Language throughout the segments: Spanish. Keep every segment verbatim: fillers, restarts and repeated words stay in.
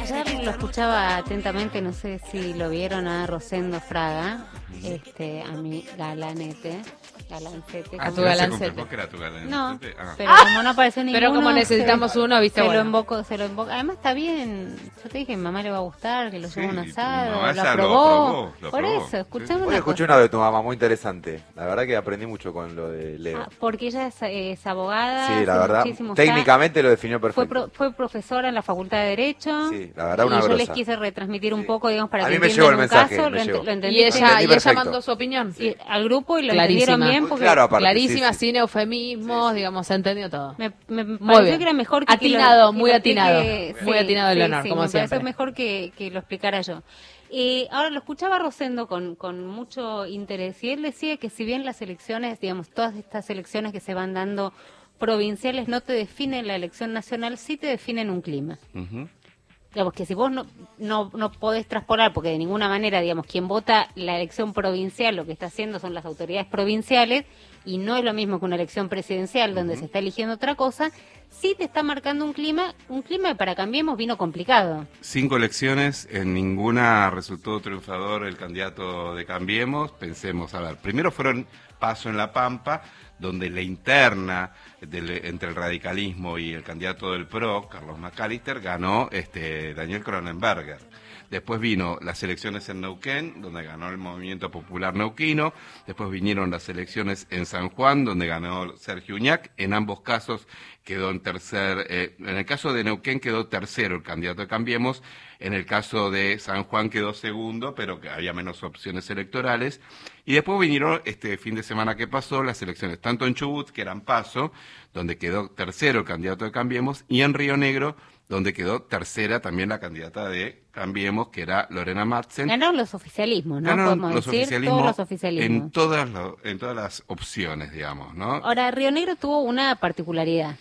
Ayer lo escuchaba atentamente, no sé si lo vieron a Rosendo Fraga, este, a mi galanete, galancete. Ah, como- tu galancete. ¿Qué era tu galancete? No, Ah. pero como no apareció ninguno. Pero como necesitamos se, uno, viste, se bueno. lo invocó, se lo invocó. Además está bien, yo te dije, mi mamá le va a gustar, que lo Sí, lleve a un y tu asado, mamá lo ya lo aprobó. aprobó, lo Por aprobó. eso, escuchame Sí. una Hoy escuché cosa. una de tu mamá muy interesante. La verdad que aprendí mucho con lo de Leo. Ah, porque ella es, es abogada, Sí, la hace verdad, muchísimos técnicamente lo definió años. Fue, perfecto. pro- fue profesora en la Facultad de Derecho. Sí, la verdad, una y yo grosa. les quise retransmitir un Sí. poco, digamos, para A que mí me entiendan llegó el un mensaje, caso. me lo, llegó. ent- lo entendí. Y ella, Entendí y ella perfecto. mandó su opinión. Y al grupo y lo Clarísima. entendieron bien Muy porque claro aparte. Clarísima, sí, sí. sin eufemismos, digamos, se entendió todo. me, me Muy pareció bien. que era mejor que Atinado, que lo, que muy lo atinado. explique- Muy atinado el honor, sí, como me pareció siempre. mejor que, que lo explicara yo. Eh, ahora lo escuchaba Rosendo con, con mucho interés y él decía que si bien las elecciones, digamos, todas estas elecciones que se van dando provinciales no te definen la elección nacional, sí te definen un clima. Ujú. Digamos que si vos no, no, no podés traspolar, porque de ninguna manera, digamos, quien vota la elección provincial lo que está haciendo son las autoridades provinciales, y no es lo mismo que una elección presidencial donde se está eligiendo otra cosa, sí te está marcando un clima, un clima que para Cambiemos vino complicado. Cinco elecciones, en ninguna resultó triunfador el candidato de Cambiemos. Pensemos, a ver, primero fueron Paso en La Pampa, donde la interna del- entre el radicalismo y el candidato del P R O, Carlos McAllister, ganó este Daniel Cronenberger. Después vino las elecciones en Neuquén, donde ganó el Movimiento Popular Neuquino. Después vinieron las elecciones en San Juan, donde ganó Sergio Uñac. En ambos casos quedó en tercer, eh, en el caso de Neuquén quedó tercero el candidato de Cambiemos. En el caso de San Juan quedó segundo, pero que había menos opciones electorales. Y después vinieron, este fin de semana que pasó, las elecciones tanto en Chubut, que eran Paso, donde quedó tercero el candidato de Cambiemos, y en Río Negro, donde quedó tercera también la candidata de Cambiemos, que era Lorena Madsen. Ganaron los oficialismos, ¿no? Ganaron Podemos los decir, oficialismos todos los oficialismos. en todas, lo- en todas las opciones, digamos, ¿no? Ahora, Río Negro tuvo una particularidad.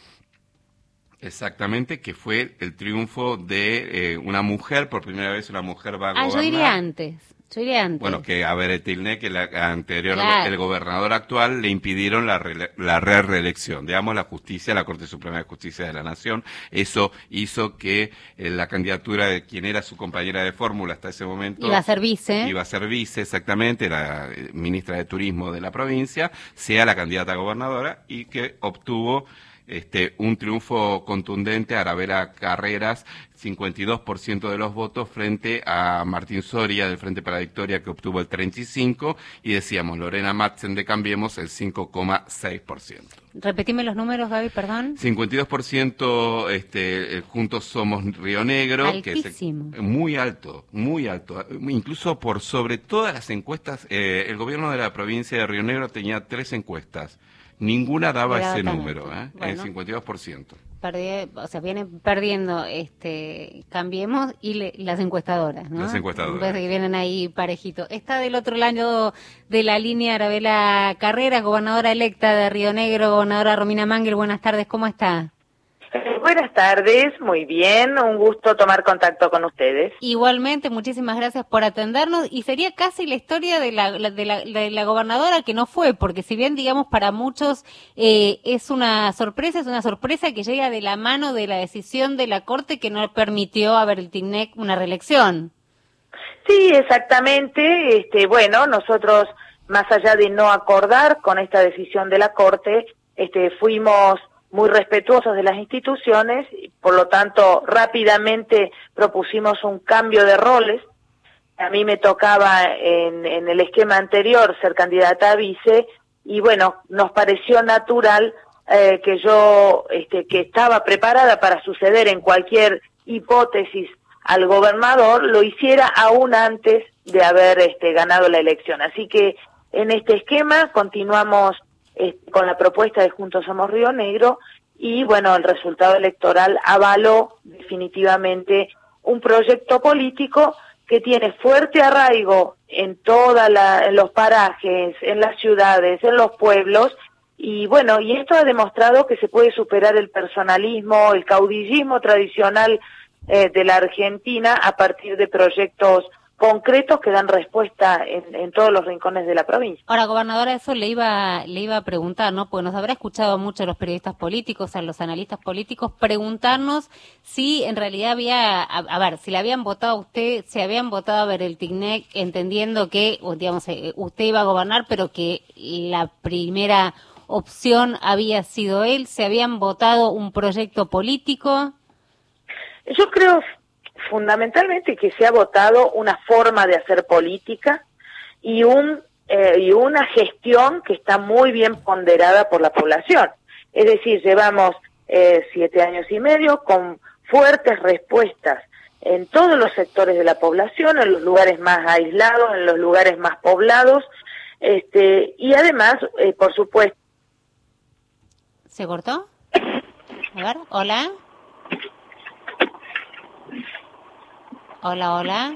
Exactamente, que fue el triunfo de eh, una mujer, por primera vez una mujer va a Ah, gobernar. yo iría antes, yo iría antes. Bueno, que a Beret Tilney, la anterior, Claro. el gobernador actual, le impidieron la, re- la re- reelección. Digamos, la justicia, la Corte Suprema de Justicia de la Nación, eso hizo que eh, la candidatura de quien era su compañera de fórmula hasta ese momento... Iba a ser vice. Iba a ser vice, exactamente, la eh, ministra de Turismo de la provincia, sea la candidata a gobernadora y que obtuvo... Este, un triunfo contundente, Arabela Carreras, cincuenta y dos por ciento de los votos frente a Martín Soria del Frente para la Victoria, que obtuvo el treinta y cinco por ciento, y decíamos Lorena Madsen de Cambiemos el cinco coma seis por ciento. Repetime los números, Gaby, perdón. cincuenta y dos por ciento este, eh, Juntos Somos Río Negro, Altísimo. que es eh, muy alto, muy alto, incluso por sobre todas las encuestas. Eh, el gobierno de la provincia de Río Negro tenía tres encuestas. Ninguna daba Era ese tan número, alto. ¿eh? Bueno. El cincuenta y dos por ciento. Perdí- o sea, vienen perdiendo este Cambiemos y le- las encuestadoras, ¿no? Las encuestadoras. Me parece que vienen ahí parejitos. Está del otro lado de la línea Arabela Carreras, gobernadora electa de Río Negro, gobernadora Romina Mangel. Buenas tardes, ¿cómo está? Eh, Buenas tardes, muy bien, un gusto tomar contacto con ustedes. Igualmente, muchísimas gracias por atendernos, y sería casi la historia de la, la- de la, de la gobernadora que no fue, porque si bien, digamos, para muchos eh, es una sorpresa, es una sorpresa que llega de la mano de la decisión de la Corte que no permitió a Bertilnec una reelección. Sí, exactamente, este, bueno, nosotros, más allá de no acordar con esta decisión de la Corte, este, fuimos muy respetuosos de las instituciones, y por lo tanto, rápidamente propusimos un cambio de roles. A mí me tocaba en, en el esquema anterior ser candidata a vice, y bueno, nos pareció natural eh, que yo, este, que estaba preparada para suceder en cualquier hipótesis al gobernador, lo hiciera aún antes de haber este, ganado la elección. Así que en este esquema continuamos eh, con la propuesta de Juntos Somos Río Negro, y bueno, el resultado electoral avaló definitivamente un proyecto político que tiene fuerte arraigo en toda la, en los parajes, en las ciudades, en los pueblos, y bueno, y esto ha demostrado que se puede superar el personalismo, el caudillismo tradicional eh, de la Argentina a partir de proyectos concretos que dan respuesta en, en todos los rincones de la provincia. Ahora, gobernadora, eso le iba le iba a preguntar, ¿no? Porque nos habrá escuchado mucho a los periodistas políticos, a los analistas políticos, preguntarnos si en realidad había, a, a ver, si le habían votado a usted, si habían votado a ver el Ticnec, entendiendo que, digamos, usted iba a gobernar, pero que la primera opción había sido él, ¿se habían votado un proyecto político? Yo creo fundamentalmente que se ha votado una forma de hacer política y un eh, y una gestión que está muy bien ponderada por la población. Es decir, llevamos eh, siete años y medio con fuertes respuestas en todos los sectores de la población, en los lugares más aislados, en los lugares más poblados, este y además, eh, por supuesto. ¿Se cortó? A ver, hola. Hola, hola.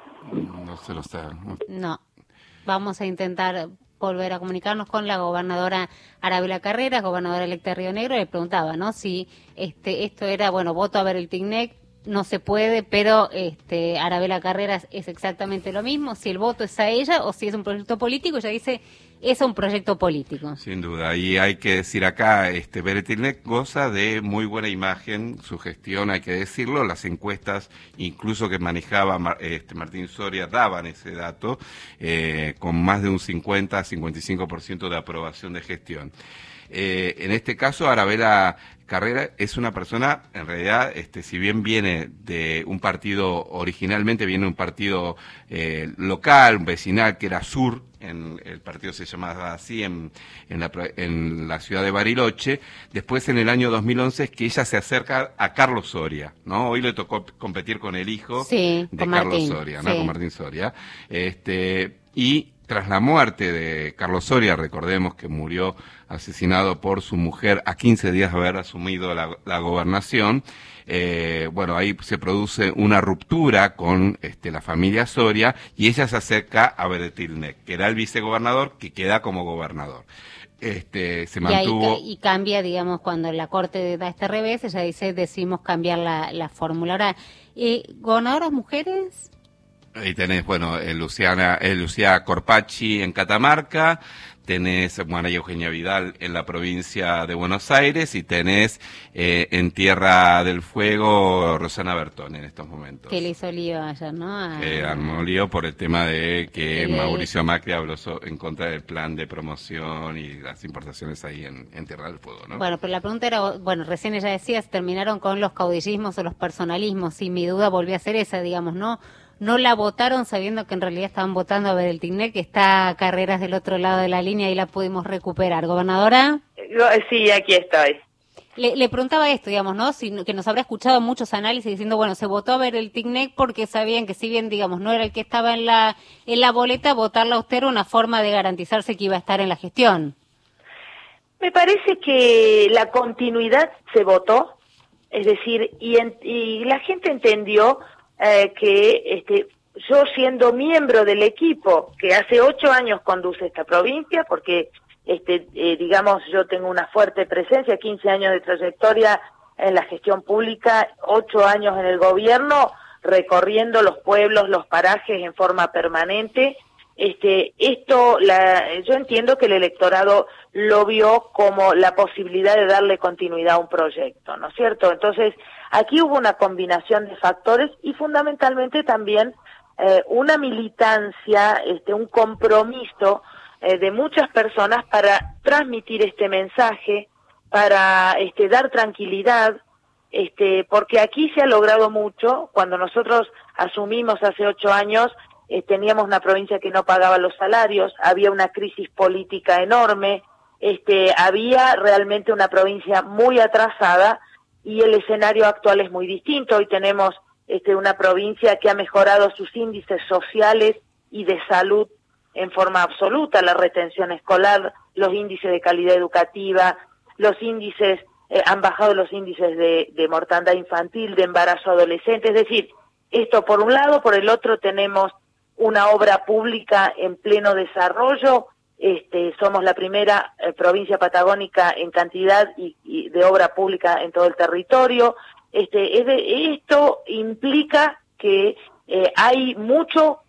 No se lo está. No. Vamos a intentar volver a comunicarnos con la gobernadora Arabela Carreras, gobernadora electa de Río Negro. Le preguntaba, ¿no? Si este esto era, bueno, voto a ver el Ticnec, no se puede, pero este Arabela Carreras es exactamente lo mismo. Si el voto es a ella o si es un proyecto político, ella dice es un proyecto político. Sin duda, y hay que decir acá, este ver el Ticnec goza de muy buena imagen, su gestión, hay que decirlo, las encuestas incluso que manejaba este Martín Soria daban ese dato, eh, con más de un cincuenta a cincuenta y cinco por ciento de aprobación de gestión. Eh, en este caso, Arabela Carrera es una persona, en realidad, este, si bien viene de un partido, originalmente viene de un partido eh, local, vecinal, que era Sur, en, el partido se llamaba así, en, en, la, en la ciudad de Bariloche. Después, en el año dos mil once, es que ella se acerca a Carlos Soria, ¿no? Hoy le tocó competir con el hijo sí, de con Carlos Martín, Soria, ¿no? Sí. Con Martín Soria. Este, y tras la muerte de Carlos Soria, recordemos que murió asesinado por su mujer a quince días de haber asumido la, la gobernación, eh, bueno, ahí se produce una ruptura con este, la familia Soria y ella se acerca a Ticnec, que era el vicegobernador que queda como gobernador. Este, se mantuvo... Y, ahí, y cambia, digamos, cuando la Corte da este revés, ella dice, decimos cambiar la, la fórmula. Ahora, eh, ¿gobernadoras mujeres? Ahí tenés, bueno, eh, Luciana, eh, Lucía Corpacci en Catamarca, tenés María Eugenia Vidal en la provincia de Buenos Aires y tenés eh, en Tierra del Fuego Rosana Bertón en estos momentos. Que le hizo lío ayer, ¿no? A... Eh, armó lío por el tema de que El... Mauricio Macri habló so, en contra del plan de promoción y las importaciones ahí en, en Tierra del Fuego, ¿no? Bueno, pero la pregunta era, bueno, recién ella decía, se terminaron con los caudillismos o los personalismos, y mi duda volvió a ser esa, digamos, ¿no? No la votaron sabiendo que en realidad estaban votando a ver el Ticnec, que está Carreras del otro lado de la línea y la pudimos recuperar. ¿Gobernadora? Sí, aquí estoy. Le, le preguntaba esto, digamos, ¿no? Si, que nos habrá escuchado muchos análisis diciendo, bueno, se votó a ver el Ticnec porque sabían que si bien, digamos, no era el que estaba en la en la boleta, votarla a usted era una forma de garantizarse que iba a estar en la gestión. Me parece que la continuidad se votó, es decir, y, en, y la gente entendió eh, que este, yo siendo miembro del equipo que hace ocho años conduce esta provincia, porque este eh, digamos yo tengo una fuerte presencia, quince años de trayectoria en la gestión pública, ocho años en el gobierno, recorriendo los pueblos, los parajes en forma permanente. Este, esto, la, yo entiendo que el electorado lo vio como la posibilidad de darle continuidad a un proyecto, ¿no es cierto? Entonces, aquí hubo una combinación de factores y fundamentalmente también eh, una militancia, este, un compromiso eh, de muchas personas para transmitir este mensaje, para este, dar tranquilidad, este, porque aquí se ha logrado mucho. Cuando nosotros asumimos hace ocho años, Eh, teníamos una provincia que no pagaba los salarios, había una crisis política enorme, este, había realmente una provincia muy atrasada y el escenario actual es muy distinto. Hoy tenemos este, una provincia que ha mejorado sus índices sociales y de salud en forma absoluta, la retención escolar, los índices de calidad educativa, los índices, eh, han bajado los índices de, de mortandad infantil, de embarazo adolescente, es decir, esto por un lado. Por el otro tenemos una obra pública en pleno desarrollo, este, somos la primera eh, provincia patagónica en cantidad y, y de obra pública en todo el territorio. Este, es de, esto implica que eh, hay mucho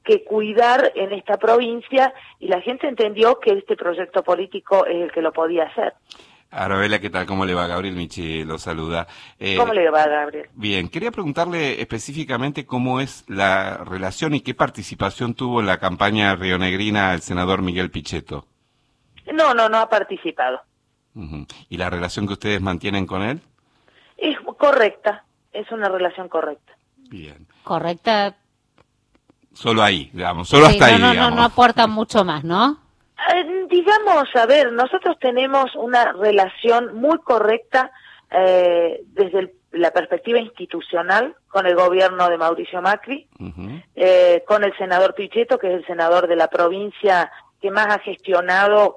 que cuidar en esta provincia, y la gente entendió que este proyecto político es el que lo podía hacer. Arabela, ¿qué tal? ¿Cómo le va? Gabriel Michi lo saluda. Eh, ¿Cómo le va, Gabriel? Bien, quería preguntarle específicamente cómo es la relación y qué participación tuvo en la campaña rionegrina el senador Miguel Pichetto. No, no, no ha participado. Uh-huh. ¿Y la relación que ustedes mantienen con él? Es correcta, es una relación correcta. Bien. Correcta. Solo ahí, digamos, solo sí, hasta no, ahí, no, digamos. No, no aporta mucho más, ¿no? Eh, digamos, a ver, nosotros tenemos una relación muy correcta eh, desde el, la perspectiva institucional con el gobierno de Mauricio Macri, uh-huh. eh, con el senador Pichetto, que es el senador de la provincia que más ha gestionado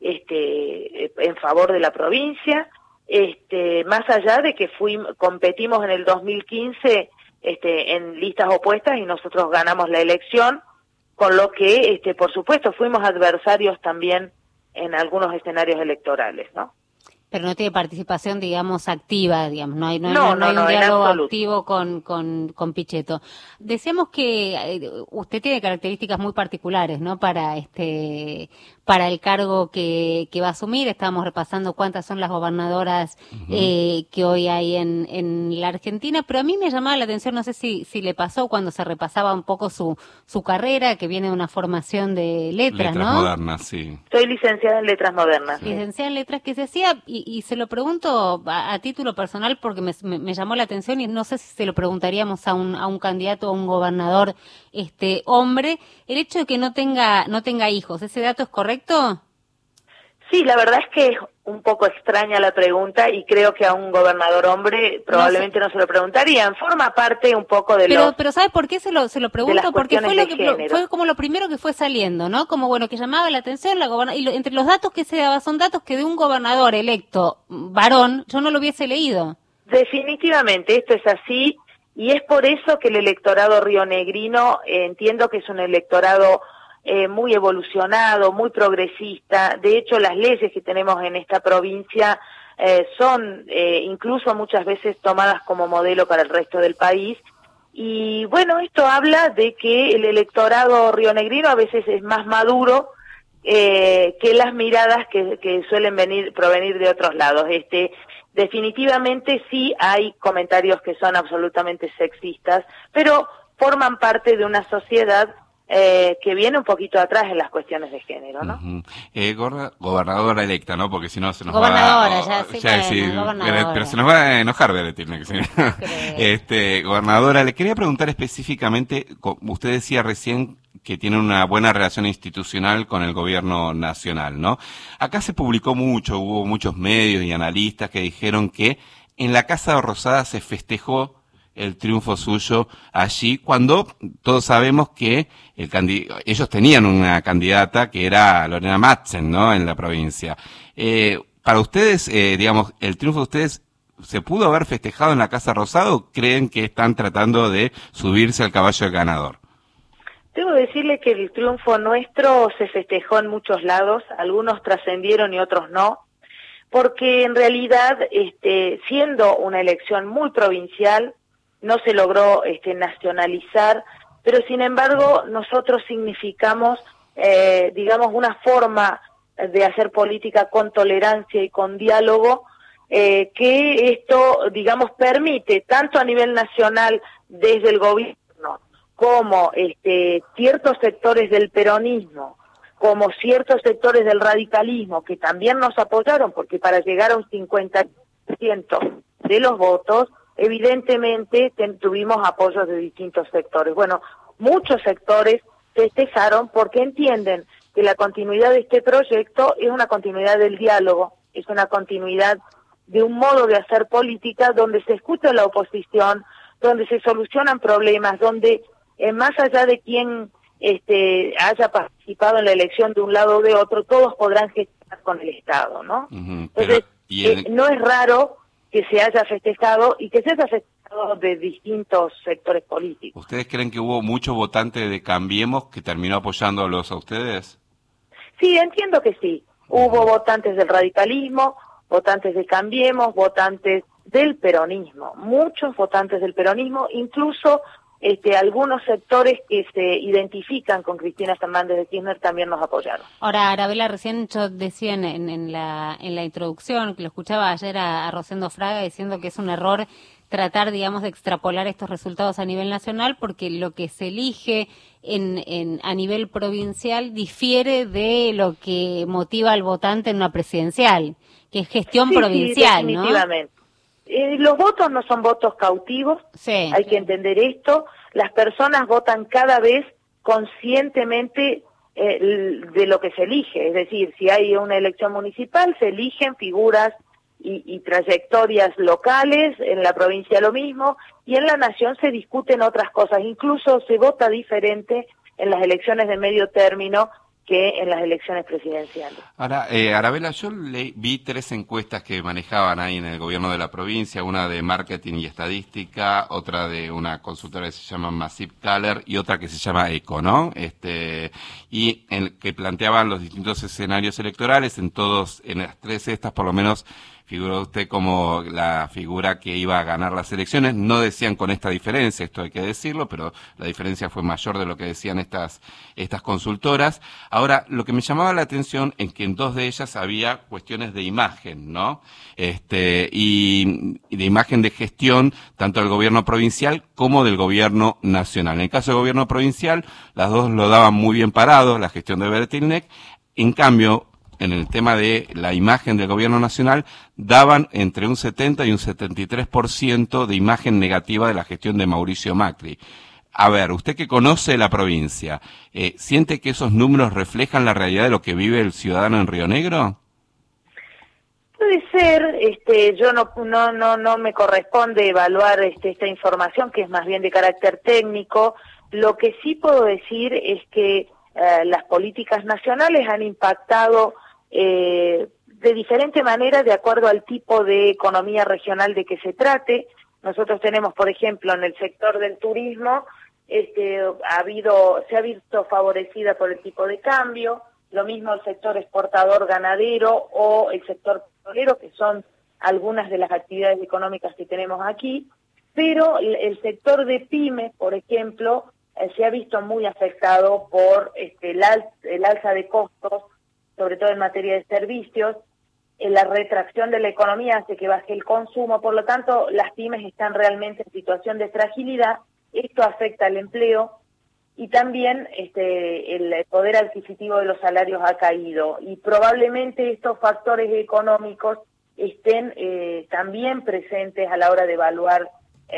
este, en favor de la provincia, este, más allá de que fuimos, competimos en el dos mil quince este, en listas opuestas y nosotros ganamos la elección, con lo que, este, por supuesto, fuimos adversarios también en algunos escenarios electorales, ¿no? Pero no tiene participación, digamos, activa, digamos, no hay, no, no, no, no hay no, un no, diálogo absoluto. activo con, con, con Pichetto. Decíamos que eh, usted tiene características muy particulares, ¿no? Para este, para el cargo que, que va a asumir. Estábamos repasando cuántas son las gobernadoras uh-huh. eh, que hoy hay en, en la Argentina, pero a mí me llamaba la atención, no sé si, si le pasó cuando se repasaba un poco su, su carrera, que viene de una formación de letras, letras ¿no? Letras modernas, sí. Soy licenciada en letras modernas. Sí. Licenciada en letras, que se hacía, y, y se lo pregunto a, a título personal porque me, me, me llamó la atención y no sé si se lo preguntaríamos a un, a un candidato, a un gobernador este hombre, el hecho de que no tenga, no tenga hijos, ¿ese dato es correcto? Sí, la verdad es que es un poco extraña la pregunta y creo que a un gobernador hombre probablemente no, no se lo preguntarían. Forma parte un poco de pero, los... Pero ¿sabe por qué se lo, se lo pregunto? Porque fue, lo que, lo, fue como lo primero que fue saliendo, ¿no? Como, bueno, que llamaba la atención la goberna- y lo, entre los datos que se daba son datos que de un gobernador electo varón yo no lo hubiese leído. Definitivamente, esto es así y es por eso que el electorado rionegrino, eh, entiendo que es un electorado Eh, muy evolucionado, muy progresista. De hecho, las leyes que tenemos en esta provincia eh, son eh, incluso muchas veces tomadas como modelo para el resto del país. Y bueno, esto habla de que el electorado rionegrino a veces es más maduro eh, que las miradas que, que suelen venir provenir de otros lados. Este, definitivamente sí hay comentarios que son absolutamente sexistas, pero forman parte de una sociedad Eh, que viene un poquito atrás en las cuestiones de género, ¿no? Uh-huh. eh, gorda, gobernadora electa, ¿no? Porque si no se nos gobernadora, va... ya, sí, ya, bueno, sí, gobernadora. Pero se nos va a enojar de decirme que sí. este, gobernadora, le quería preguntar específicamente, usted decía recién que tiene una buena relación institucional con el gobierno nacional, ¿no? Acá se publicó mucho, hubo muchos medios y analistas que dijeron que en la Casa Rosada se festejó el triunfo suyo allí, cuando todos sabemos que el candi- ellos tenían una candidata que era Lorena Madsen, ¿no?, en la provincia. Eh, para ustedes, eh, digamos, ¿el triunfo de ustedes se pudo haber festejado en la Casa Rosada o creen que están tratando de subirse al caballo del ganador? Debo decirle que el triunfo nuestro se festejó en muchos lados, algunos trascendieron y otros no, porque en realidad, este, siendo una elección muy provincial, no se logró este, nacionalizar, pero sin embargo nosotros significamos, eh, digamos, una forma de hacer política con tolerancia y con diálogo, eh, que esto, digamos, permite tanto a nivel nacional desde el gobierno como este, ciertos sectores del peronismo, como ciertos sectores del radicalismo que también nos apoyaron, porque para llegar a un cincuenta por ciento de los votos evidentemente ten, tuvimos apoyos de distintos sectores. Bueno, muchos sectores festejaron porque entienden que la continuidad de este proyecto es una continuidad del diálogo, es una continuidad de un modo de hacer política donde se escucha la oposición, donde se solucionan problemas, donde eh, más allá de quien este, haya participado en la elección de un lado o de otro, todos podrán gestionar con el Estado, ¿no? Uh-huh, pero, Entonces, ¿y el... eh, no es raro que se haya festejado y que se haya festejado de distintos sectores políticos. ¿Ustedes creen que hubo mucho votante de Cambiemos que terminó apoyándolos a ustedes? Sí, entiendo que sí. Hubo votantes del radicalismo, votantes de Cambiemos, votantes del peronismo, muchos votantes del peronismo, incluso este, algunos sectores que se identifican con Cristina Fernández de Kirchner también nos apoyaron. Ahora, Arabela, recién yo decía en, en, en, la, en la introducción, que lo escuchaba ayer a, a Rosendo Fraga diciendo que es un error tratar, digamos, de extrapolar estos resultados a nivel nacional, porque lo que se elige en, en, a nivel provincial difiere de lo que motiva al votante en una presidencial, que es gestión sí, provincial, sí, definitivamente. ¿No? Eh, los votos no son votos cautivos, sí, hay que entender esto. Las personas votan cada vez conscientemente eh, de lo que se elige, es decir, si hay una elección municipal, se eligen figuras y, y trayectorias locales, en la provincia lo mismo, y en la nación se discuten otras cosas, incluso se vota diferente en las elecciones de medio término que en las elecciones presidenciales. Ahora, eh, Arabela, yo le, vi tres encuestas que manejaban ahí en el gobierno de la provincia, una de marketing y estadística, otra de una consultora que se llama Massive Caller y otra que se llama Eco, ¿no? Este, y en, que planteaban los distintos escenarios electorales, en todos, en las tres estas por lo menos figuró usted como la figura que iba a ganar las elecciones. No decían con esta diferencia, esto hay que decirlo, pero la diferencia fue mayor de lo que decían estas estas consultoras. Ahora, lo que me llamaba la atención es que en dos de ellas había cuestiones de imagen, ¿no? Este, y, y de imagen de gestión, tanto del gobierno provincial como del gobierno nacional. En el caso del gobierno provincial, las dos lo daban muy bien parado, la gestión de Bertilneck. En cambio, en el tema de la imagen del gobierno nacional, daban entre un setenta y un setenta y tres por ciento de imagen negativa de la gestión de Mauricio Macri. A ver, usted que conoce la provincia, eh, ¿siente que esos números reflejan la realidad de lo que vive el ciudadano en Río Negro? Puede ser, este, yo no, no, no, no me corresponde evaluar este, esta información, que es más bien de carácter técnico. Lo que sí puedo decir es que eh, las políticas nacionales han impactado Eh, de diferente manera de acuerdo al tipo de economía regional de que se trate. Nosotros tenemos, por ejemplo, en el sector del turismo, este, ha habido, se ha visto favorecida por el tipo de cambio, lo mismo el sector exportador ganadero o el sector petrolero, que son algunas de las actividades económicas que tenemos aquí, pero el, el sector de pymes, por ejemplo, eh, se ha visto muy afectado por este, el, al, el alza de costos, sobre todo en materia de servicios. En la retracción de la economía hace que baje el consumo, por lo tanto las pymes están realmente en situación de fragilidad. Esto afecta al empleo y también este, el poder adquisitivo de los salarios ha caído, y probablemente estos factores económicos estén eh, también presentes a la hora de evaluar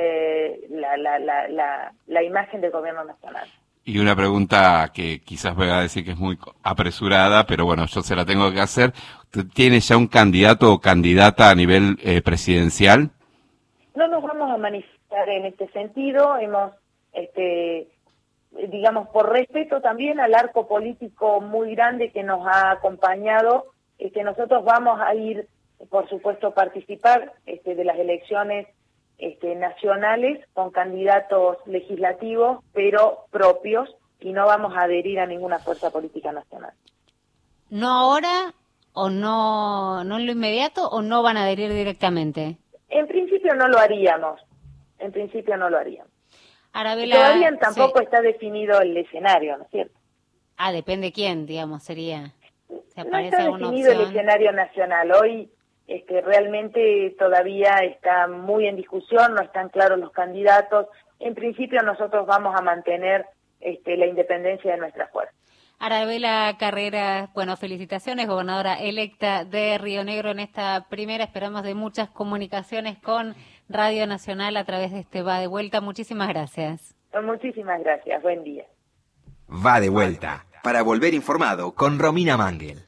eh, la, la, la, la, la imagen del gobierno nacional. Y una pregunta que quizás voy a decir que es muy apresurada, pero bueno, yo se la tengo que hacer. ¿Usted tiene ya un candidato o candidata a nivel eh, presidencial? No nos vamos a manifestar en este sentido. Hemos, este, digamos, por respeto también al arco político muy grande que nos ha acompañado, este, nosotros vamos a ir, por supuesto, a participar este, de las elecciones Este, nacionales con candidatos legislativos, pero propios, y no vamos a adherir a ninguna fuerza política nacional. ¿No ahora o no, no en lo inmediato, o no van a adherir directamente? En principio no lo haríamos, en principio no lo haríamos. Arabela, Todavía tampoco sí. está definido el escenario, ¿no es cierto? Ah, depende quién, digamos, sería. ¿Se No aparece está alguna definido opción? el escenario nacional. Hoy Este, realmente todavía está muy en discusión, no están claros los candidatos. En principio nosotros vamos a mantener este, la independencia de nuestra fuerza. Arabela Carreras, bueno, felicitaciones, gobernadora electa de Río Negro en esta primera. Esperamos de muchas comunicaciones con Radio Nacional a través de este Va de Vuelta. Muchísimas gracias. Muchísimas gracias, buen día. Va de Vuelta, para volver informado con Romina Mangel.